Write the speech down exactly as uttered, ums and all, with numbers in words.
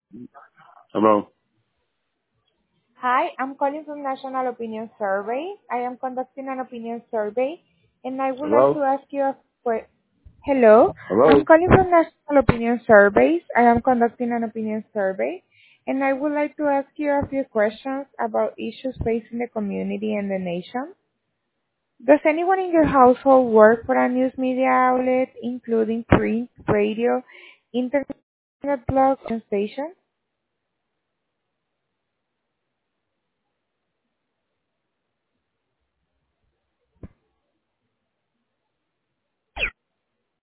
Hello? Hi, I'm calling from National Opinion Survey. I am conducting an opinion survey, and I would like to Hello? ask you a que- Hello, I'm Hello? calling from National Opinion Surveys. I am conducting an opinion survey, and I would like to ask you a few questions about issues facing the community and the nation. Does anyone in your household work for a news media outlet, including print, radio, internet blog, and station?